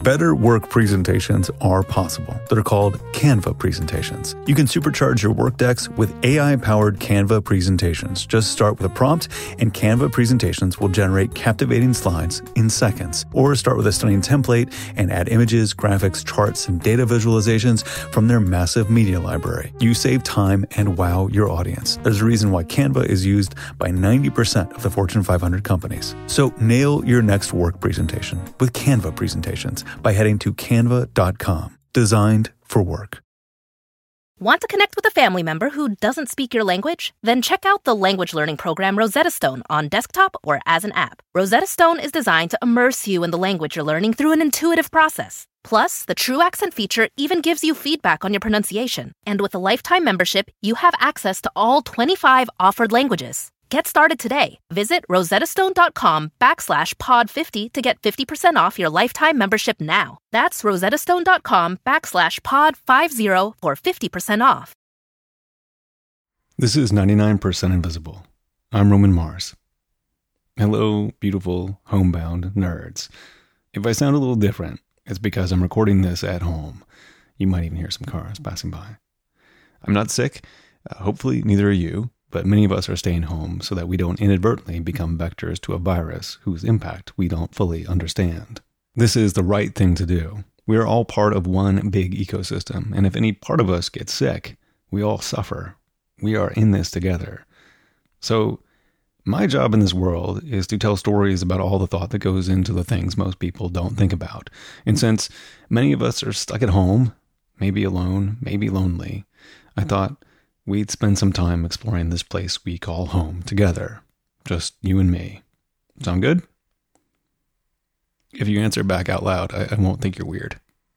Better work presentations are possible. They're called Canva presentations. You can supercharge your work decks with AI-powered Canva presentations. Just start with a prompt, and Canva presentations will generate captivating slides in seconds. Or start with a stunning template and add images, graphics, charts, and data visualizations from their massive media library. You save time and wow your audience. There's a reason why Canva is used by 90% of the Fortune 500 companies. So nail your next work presentation with Canva presentations by heading to canva.com. Designed for work. Want to connect with a family member who doesn't speak your language? Then check out the language learning program Rosetta Stone on desktop or as an app. Rosetta Stone is designed to immerse you in the language you're learning through an intuitive process. Plus, the True Accent feature even gives you feedback on your pronunciation. And with a lifetime membership, you have access to all 25 offered languages. Get started today. Visit rosettastone.com/pod50 to get 50% off your lifetime membership now. That's rosettastone.com/pod50 for 50% off. This is 99% Invisible. I'm Roman Mars. Hello, beautiful homebound nerds. If I sound a little different, it's because I'm recording this at home. You might even hear some cars passing by. I'm not sick. Hopefully neither are you. But many of us are staying home so that we don't inadvertently become vectors to a virus whose impact we don't fully understand. This is the right thing to do. We are all part of one big ecosystem, and if any part of us gets sick, we all suffer. We are in this together. So, my job in this world is to tell stories about all the thought that goes into the things most people don't think about. And since many of us are stuck at home, maybe alone, maybe lonely, I thought we'd spend some time exploring this place we call home together. Just you and me. Sound good? If you answer back out loud, I won't think you're weird.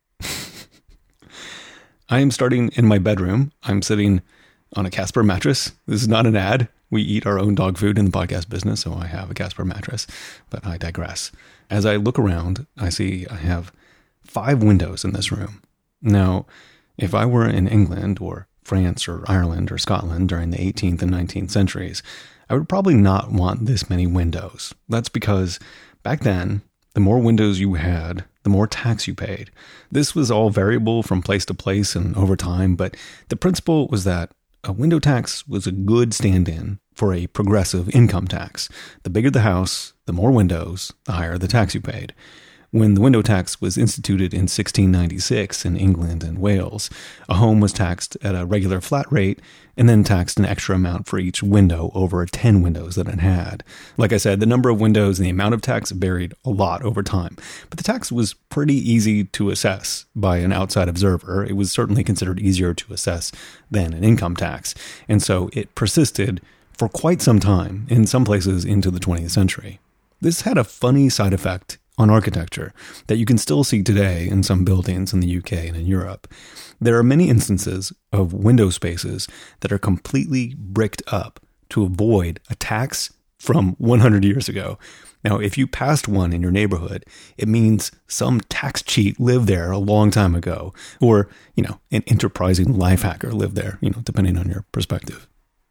I am starting in my bedroom. I'm sitting on a Casper mattress. This is not an ad. We eat our own dog food in the podcast business, so I have a Casper mattress. But I digress. As I look around, I see I have 5 windows in this room. Now, if I were in England or France or Ireland or Scotland during the 18th and 19th centuries, I would probably not want this many windows. That's because back then, the more windows you had, the more tax you paid. This was all variable from place to place and over time, but the principle was that a window tax was a good stand-in for a progressive income tax. The bigger the house, the more windows, the higher the tax you paid. When the window tax was instituted in 1696 in England and Wales, a home was taxed at a regular flat rate and then taxed an extra amount for each window over 10 windows that it had. Like I said, the number of windows and the amount of tax varied a lot over time, but the tax was pretty easy to assess by an outside observer. It was certainly considered easier to assess than an income tax, and so it persisted for quite some time, in some places into the 20th century. This had a funny side effect on architecture that you can still see today in some buildings in the UK and in Europe. There are many instances of window spaces that are completely bricked up to avoid a tax from 100 years ago. Now, if you passed one in your neighborhood, it means some tax cheat lived there a long time ago, or, an enterprising life hacker lived there, depending on your perspective.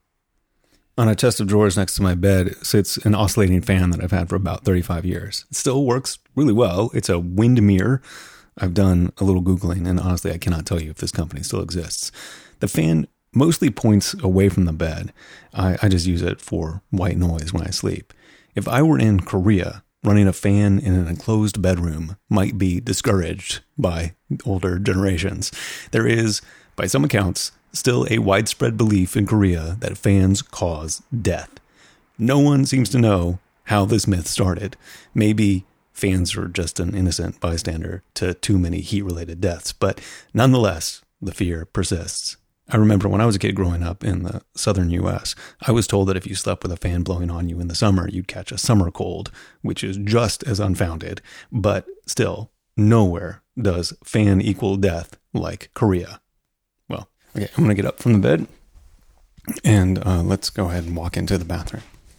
On a chest of drawers next to my bed sits an oscillating fan that I've had for about 35 years. It still works really well. It's a Windmere. I've done a little Googling, and honestly, I cannot tell you if this company still exists. The fan mostly points away from the bed. I just use it for white noise when I sleep. If I were in Korea, running a fan in an enclosed bedroom might be discouraged by older generations. There is, by some accounts, still a widespread belief in Korea that fans cause death. No one seems to know how this myth started. Maybe fans are just an innocent bystander to too many heat-related deaths, but nonetheless, the fear persists. I remember when I was a kid growing up in the southern U.S., I was told that if you slept with a fan blowing on you in the summer, you'd catch a summer cold, which is just as unfounded, but still, nowhere does fan equal death like Korea. Okay, I'm going to get up from the bed and let's go ahead and walk into the bathroom.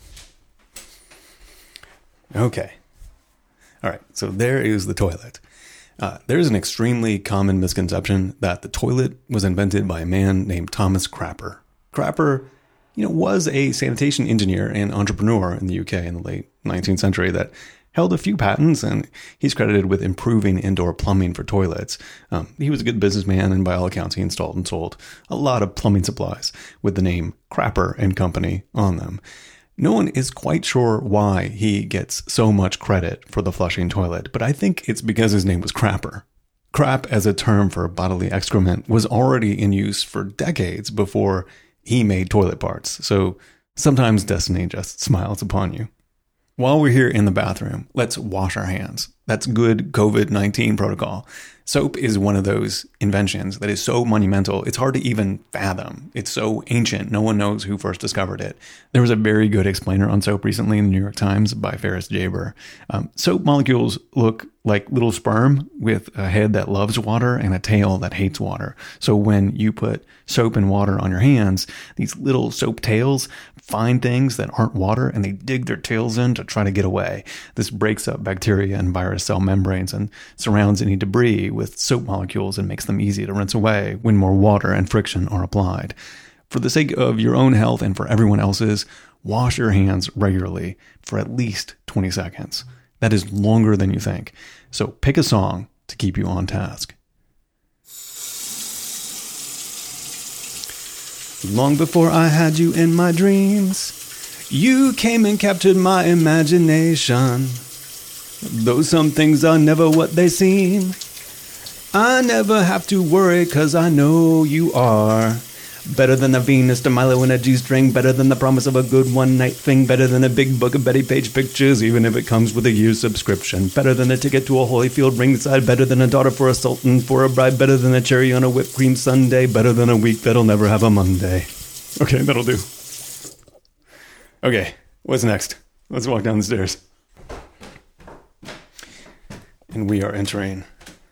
Okay. All right, so there is the toilet. There's an extremely common misconception that the toilet was invented by a man named Thomas Crapper. Crapper, was a sanitation engineer and entrepreneur in the UK in the late 19th century that held a few patents, and he's credited with improving indoor plumbing for toilets. He was a good businessman, and by all accounts, he installed and sold a lot of plumbing supplies with the name Crapper and Company on them. No one is quite sure why he gets so much credit for the flushing toilet, but I think it's because his name was Crapper. Crap as a term for bodily excrement was already in use for decades before he made toilet parts, so sometimes destiny just smiles upon you. While we're here in the bathroom, let's wash our hands. That's good COVID-19 protocol. Soap is one of those inventions that is so monumental, it's hard to even fathom. It's so ancient, no one knows who first discovered it. There was a very good explainer on soap recently in the New York Times by Ferris Jaber. Soap molecules look like little sperm with a head that loves water and a tail that hates water. So when you put soap and water on your hands, these little soap tails find things that aren't water and they dig their tails in to try to get away. This breaks up bacteria and virus cell membranes and surrounds any debris with soap molecules and makes them easy to rinse away when more water and friction are applied. For the sake of your own health and for everyone else's, wash your hands regularly for at least 20 seconds. That is longer than you think. So pick a song to keep you on task. Long before I had you in my dreams, you came and captured my imagination. Though some things are never what they seem, I never have to worry 'cause I know you are. Better than a Venus de Milo in a G-string, better than the promise of a good one-night thing, better than a big book of Betty Page pictures, even if it comes with a year's subscription, better than a ticket to a Holyfield ringside, better than a daughter for a sultan for a bride, better than a cherry on a whipped cream sundae, better than a week that'll never have a Monday. Okay, that'll do. Okay, what's next? Let's walk down the stairs. And we are entering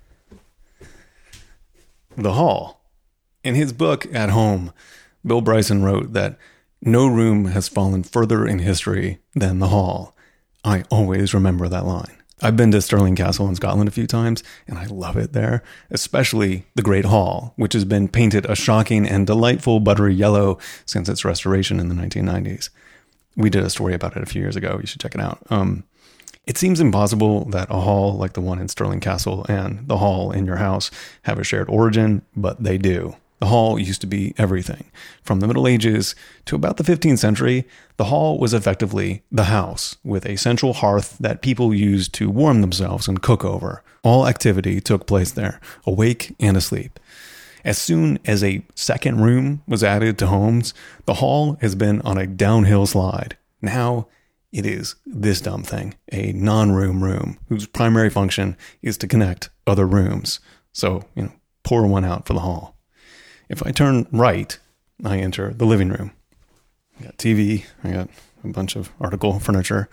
the hall. In his book, At Home, Bill Bryson wrote that no room has fallen further in history than the hall. I always remember that line. I've been to Stirling Castle in Scotland a few times, and I love it there, especially the Great Hall, which has been painted a shocking and delightful buttery yellow since its restoration in the 1990s. We did a story about it a few years ago. You should check it out. It seems impossible that a hall like the one in Stirling Castle and the hall in your house have a shared origin, but they do. The hall used to be everything. From the Middle Ages to about the 15th century, the hall was effectively the house, with a central hearth that people used to warm themselves and cook over. All activity took place there, awake and asleep. As soon as a second room was added to homes, the hall has been on a downhill slide. Now it is this dumb thing, a non-room room, whose primary function is to connect other rooms. So, pour one out for the hall. If I turn right, I enter the living room. I got TV. I got a bunch of article furniture.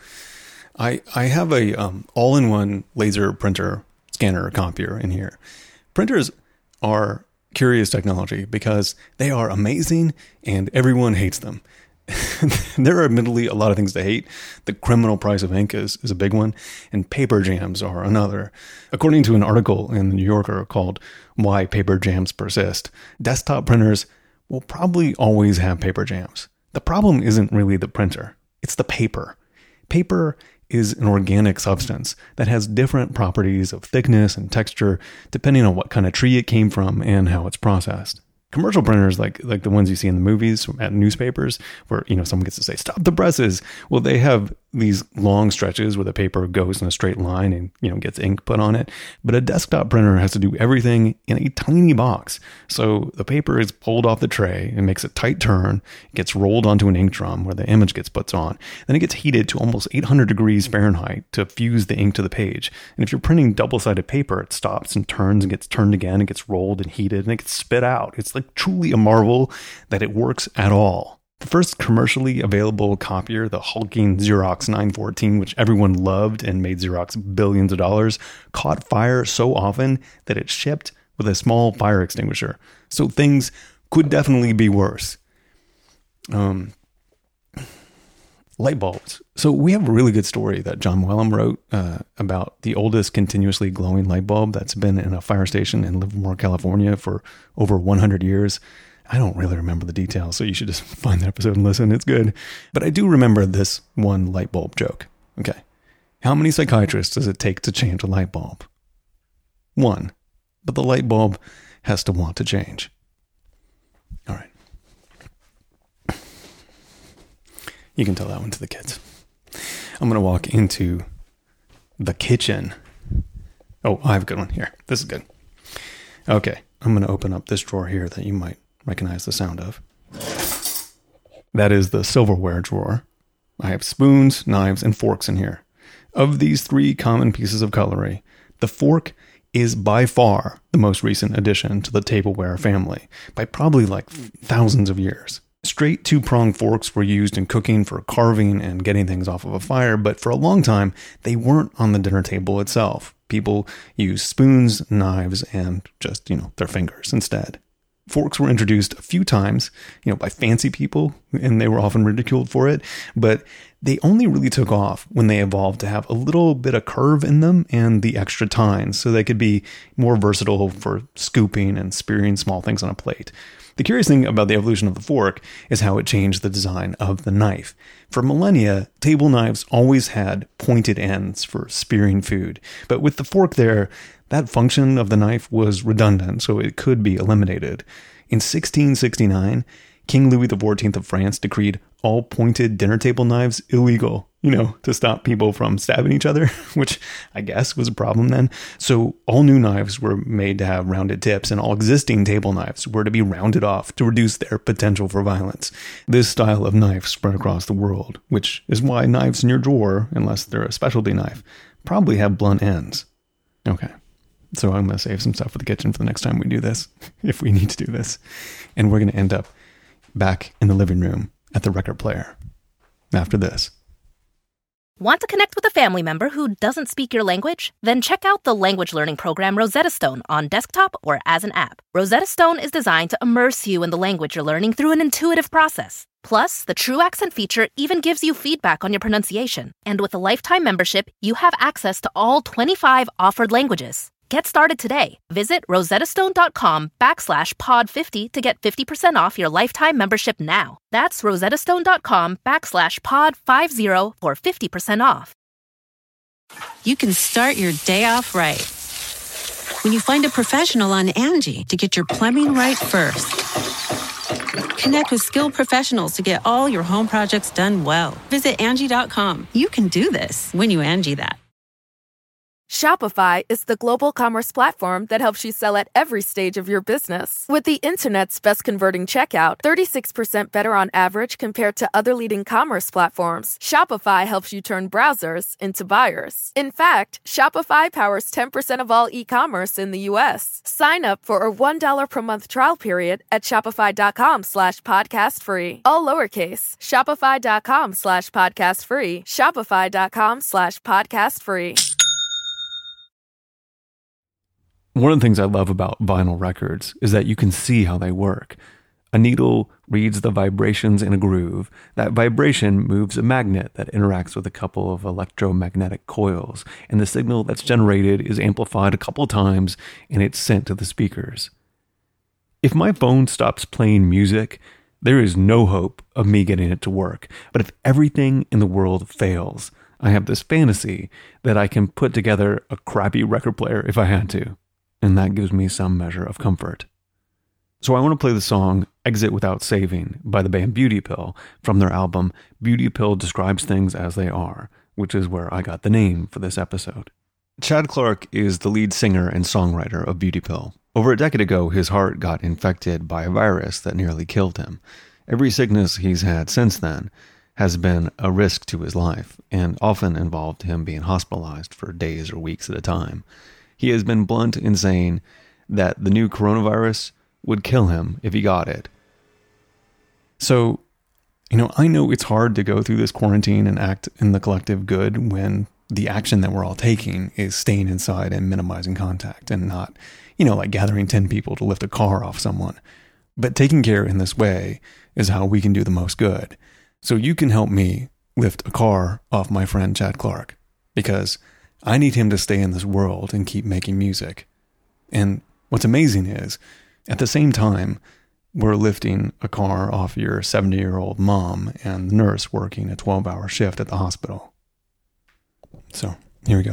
I have a all-in-one laser printer scanner copier in here. Printers are curious technology because they are amazing and everyone hates them. There are admittedly a lot of things to hate. The criminal price of ink is a big one, and paper jams are another. According to an article in the New Yorker called Why Paper Jams Persist, desktop printers will probably always have paper jams. The problem isn't really the printer, it's the paper. Paper is an organic substance that has different properties of thickness and texture depending on what kind of tree it came from and how it's processed. Commercial printers, like the ones you see in the movies at newspapers, where someone gets to say "stop the presses." Well, they have these long stretches where the paper goes in a straight line and gets ink put on it. But a desktop printer has to do everything in a tiny box. So the paper is pulled off the tray and makes a tight turn. It gets rolled onto an ink drum where the image gets put on. Then it gets heated to almost 800 degrees Fahrenheit to fuse the ink to the page. And if you're printing double-sided paper, it stops and turns and gets turned again. It gets rolled and heated and it gets spit out. It's like truly a marvel that it works at all. The first commercially available copier, the hulking Xerox 914, which everyone loved and made Xerox billions of dollars, caught fire so often that it shipped with a small fire extinguisher. So things could definitely be worse. Light bulbs. So we have a really good story that John Wellham wrote about the oldest continuously glowing light bulb that's been in a fire station in Livermore, California for over 100 years. I don't really remember the details, so you should just find the episode and listen. It's good. But I do remember this one light bulb joke. Okay. How many psychiatrists does it take to change a light bulb? 1. But the light bulb has to want to change. All right. You can tell that one to the kids. I'm going to walk into the kitchen. Oh, I have a good one here. This is good. Okay. I'm going to open up this drawer here that you might recognize the sound of. That is the silverware drawer. I have spoons, knives, and forks in here. Of these 3 common pieces of cutlery, the fork is by far the most recent addition to the tableware family, by probably like thousands of years. Straight 2-pronged forks were used in cooking for carving and getting things off of a fire, but for a long time, they weren't on the dinner table itself. People used spoons, knives, and just, their fingers instead. Forks were introduced a few times, by fancy people, and they were often ridiculed for it, but they only really took off when they evolved to have a little bit of curve in them and the extra tines, so they could be more versatile for scooping and spearing small things on a plate. The curious thing about the evolution of the fork is how it changed the design of the knife. For millennia, table knives always had pointed ends for spearing food, but with the fork there, that function of the knife was redundant, so it could be eliminated. In 1669, King Louis XIV of France decreed all pointed dinner table knives illegal, to stop people from stabbing each other, which I guess was a problem then. So all new knives were made to have rounded tips, and all existing table knives were to be rounded off to reduce their potential for violence. This style of knife spread across the world, which is why knives in your drawer, unless they're a specialty knife, probably have blunt ends. Okay. So I'm going to save some stuff for the kitchen for the next time we do this, if we need to do this. And we're going to end up back in the living room at the record player after this. Want to connect with a family member who doesn't speak your language? Then check out the language learning program Rosetta Stone on desktop or as an app. Rosetta Stone is designed to immerse you in the language you're learning through an intuitive process. Plus, the True Accent feature even gives you feedback on your pronunciation. And with a lifetime membership, you have access to all 25 offered languages. Get started today. Visit rosettastone.com/pod50 to get 50% off your lifetime membership now. That's rosettastone.com/pod50 for 50% off. You can start your day off right when you find a professional on Angie to get your plumbing right first. Connect with skilled professionals to get all your home projects done well. Visit Angie.com. You can do this when you Angie that. Shopify is the global commerce platform that helps you sell at every stage of your business. With the internet's best converting checkout, 36% better on average compared to other leading commerce platforms, Shopify helps you turn browsers into buyers. In fact, Shopify powers 10% of all e-commerce in the U.S. Sign up for a $1 per month trial period at shopify.com/podcastfree. All lowercase, shopify.com/podcastfree, shopify.com/podcastfree. One of the things I love about vinyl records is that you can see how they work. A needle reads the vibrations in a groove. That vibration moves a magnet that interacts with a couple of electromagnetic coils, and the signal that's generated is amplified a couple times and it's sent to the speakers. If my phone stops playing music, there is no hope of me getting it to work. But if everything in the world fails, I have this fantasy that I can put together a crappy record player if I had to. And that gives me some measure of comfort. So I want to play the song Exit Without Saving by the band Beauty Pill from their album Beauty Pill Describes Things as They Are, which is where I got the name for this episode. Chad Clark is the lead singer and songwriter of Beauty Pill. Over a decade ago, his heart got infected by a virus that nearly killed him. Every sickness he's had since then has been a risk to his life and often involved him being hospitalized for days or weeks at a time. He has been blunt in saying that the new coronavirus would kill him if he got it. So, I know it's hard to go through this quarantine and act in the collective good when the action that we're all taking is staying inside and minimizing contact and not, like gathering 10 people to lift a car off someone. But taking care in this way is how we can do the most good. So you can help me lift a car off my friend Chad Clark, because I need him to stay in this world and keep making music. And what's amazing is, at the same time, we're lifting a car off your 70-year-old mom and the nurse working a 12-hour shift at the hospital. So here we go.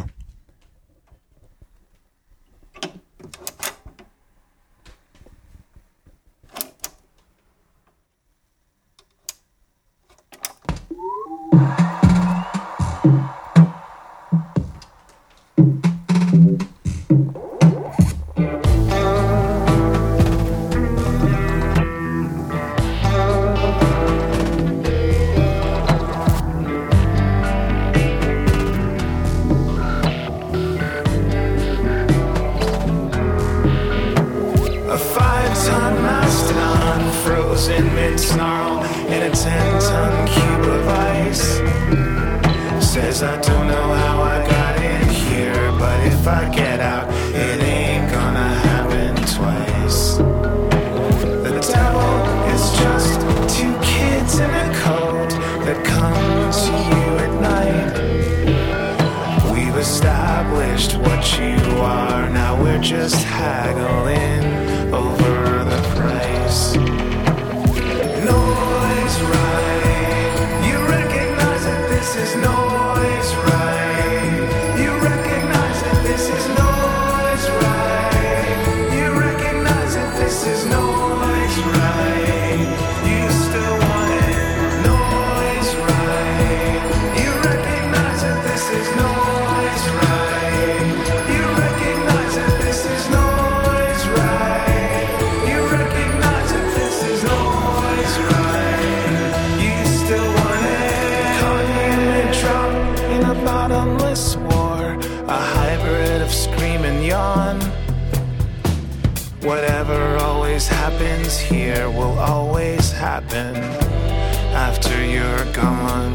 Whatever always happens here will always happen after you're gone.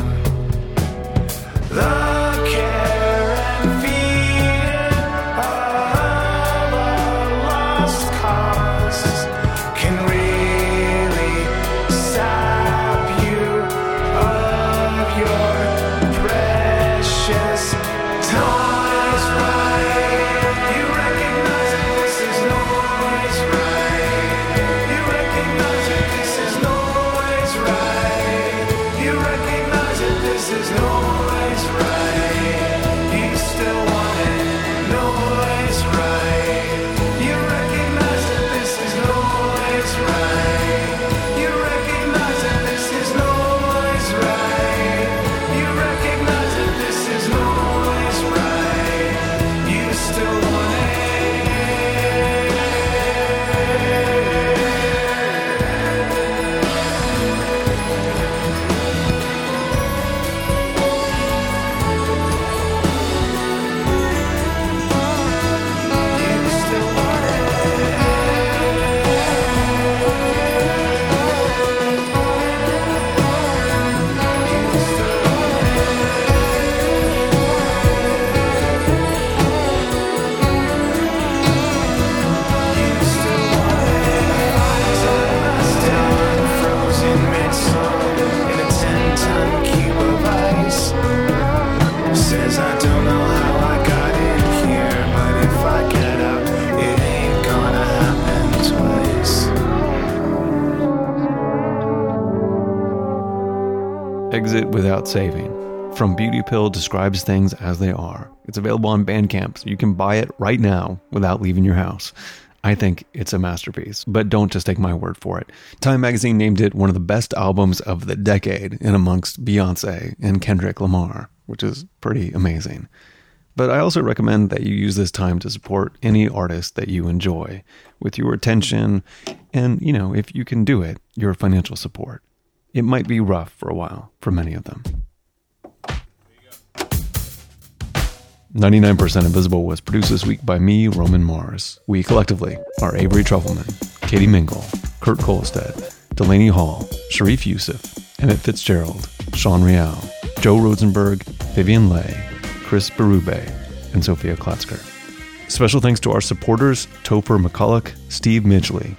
The care and fear of a lost cause can really sap you of your precious time. Exit Without Saving from Beauty Pill describes things as they are. It's available on Bandcamp, so you can buy it right now without leaving your house. I think it's a masterpiece, but don't just take my word for it. Time magazine named it one of the best albums of the decade in amongst Beyonce and Kendrick Lamar, which is pretty amazing. But I also recommend that you use this time to support any artist that you enjoy with your attention and, if you can do it, your financial support. It might be rough for a while for many of them. 99% Invisible was produced this week by me, Roman Mars. We collectively are Avery Trufelman, Katie Mingle, Kurt Kolstad, Delaney Hall, Sharif Youssef, Emmett Fitzgerald, Sean Real, Joe Rosenberg, Vivian Leigh, Chris Berube, and Sophia Klatzker. Special thanks to our supporters, Topher McCulloch, Steve Midgley.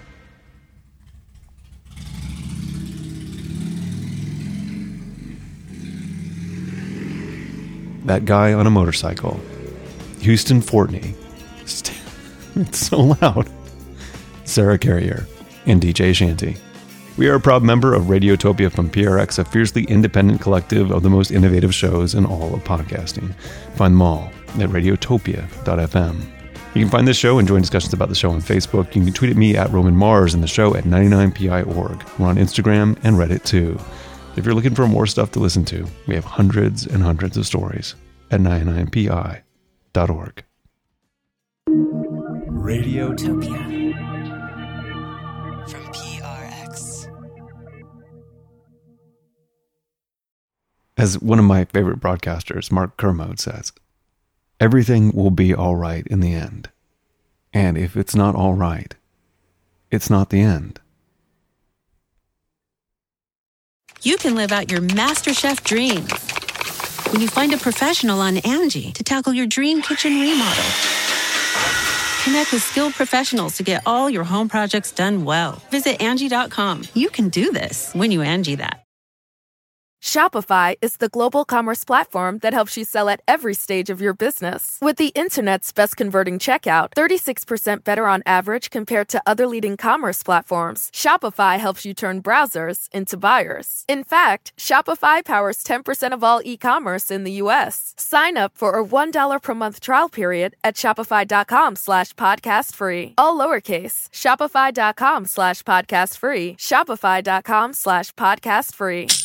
That Guy on a Motorcycle, Houston Fortney, it's so loud, Sarah Carrier, and DJ Shanty. We are a proud member of Radiotopia from PRX, a fiercely independent collective of the most innovative shows in all of podcasting. Find them all at radiotopia.fm. You can find this show and join discussions about the show on Facebook. You can tweet at me at Roman Mars and the show at 99pi.org. We're on Instagram and Reddit too. If you're looking for more stuff to listen to, we have hundreds and hundreds of stories at 99pi.org. Radiotopia from PRX. As one of my favorite broadcasters, Mark Kermode, says, everything will be all right in the end. And if it's not all right, it's not the end. You can live out your MasterChef dreams when you find a professional on Angie to tackle your dream kitchen remodel. Connect with skilled professionals to get all your home projects done well. Visit Angie.com. You can do this when you Angie that. Shopify is the global commerce platform that helps you sell at every stage of your business. With the internet's best converting checkout, 36% better on average compared to other leading commerce platforms, Shopify helps you turn browsers into buyers. In fact, Shopify powers 10% of all e-commerce in the U.S. Sign up for a $1 per month trial period at shopify.com/podcastfree. All lowercase, shopify.com/podcastfree, shopify.com/podcastfree.